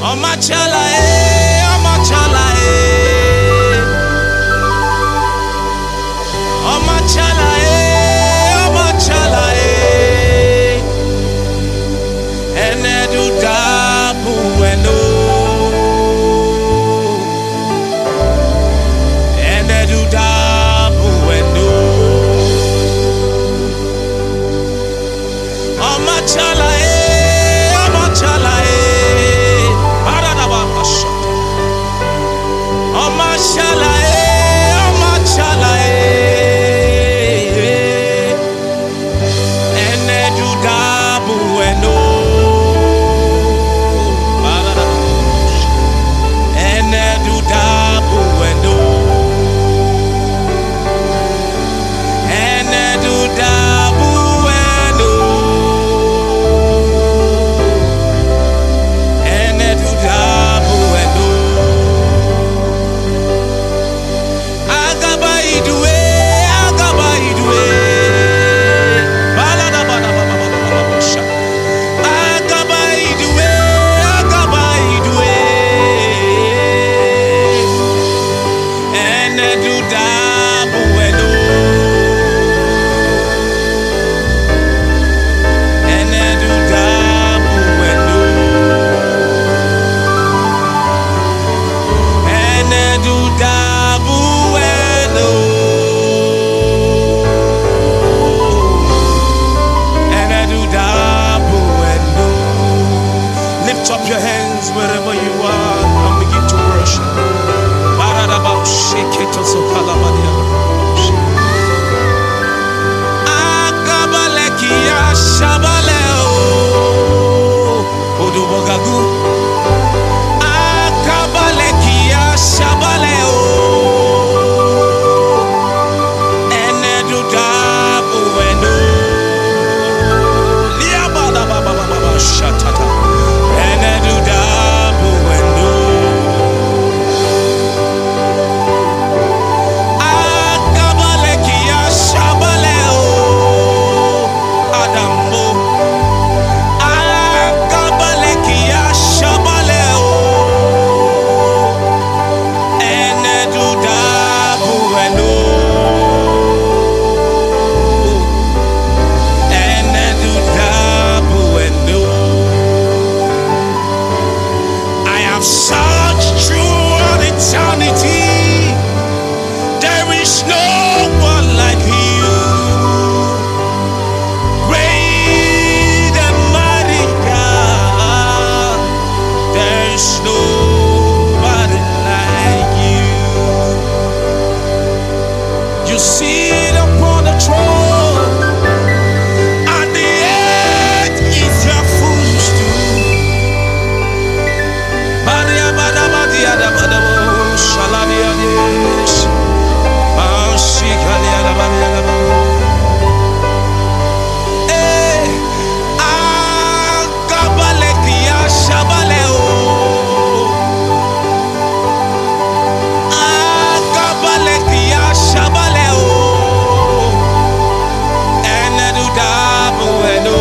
Omachala Omachala Omachala Omachala Enedu dabu eno Enedu dabu eno Omachala Omachala Omachala Omachala Enedu dabu eno Enedu dabu eno Enedu dabu eno Enedu dabu eno Agaba idwe Balada bada baba baba bosha Agaba idwe Enedu dabu eno Enedu dabu eno Enedu dabu eno Enedu dabu eno. Lift up your hands wherever you are and begin to worship. Baradaba shake it to Sokalabadia. Akabalekia shabaleo Odubogagu Akabalekia shabaleo Enedu dabu eno Liabada baba baba shatata Enedu dabu eno Akabalekia shabaleo Adambo Akabalekia shabaleo Enedu dabu eno Enedu dabu eno. I have searched through all eternity. There is no one like you. Great and mighty God. There is nobody like you. You sit upon the throne, and the earth is your footstool. Badia bada badia da bada bo shaladia yes. Shikalia da badia da bo. Eh, akabalekia shabaleo. Akabalekia shabaleo. Enedu dabu eno.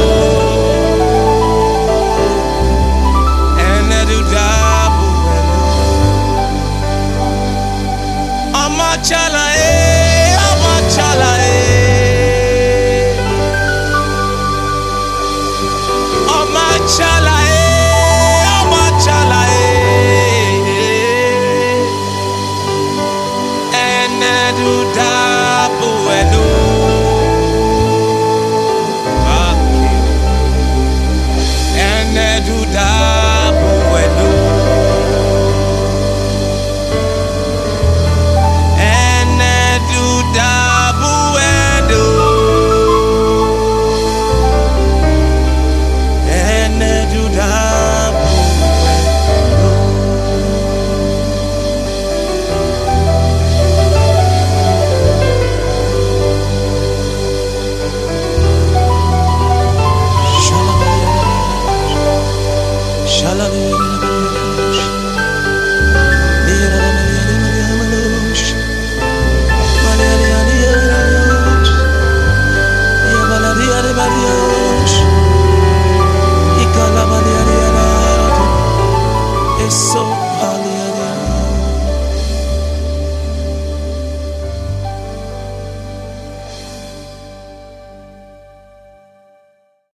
Enedu dabu eno. Omachala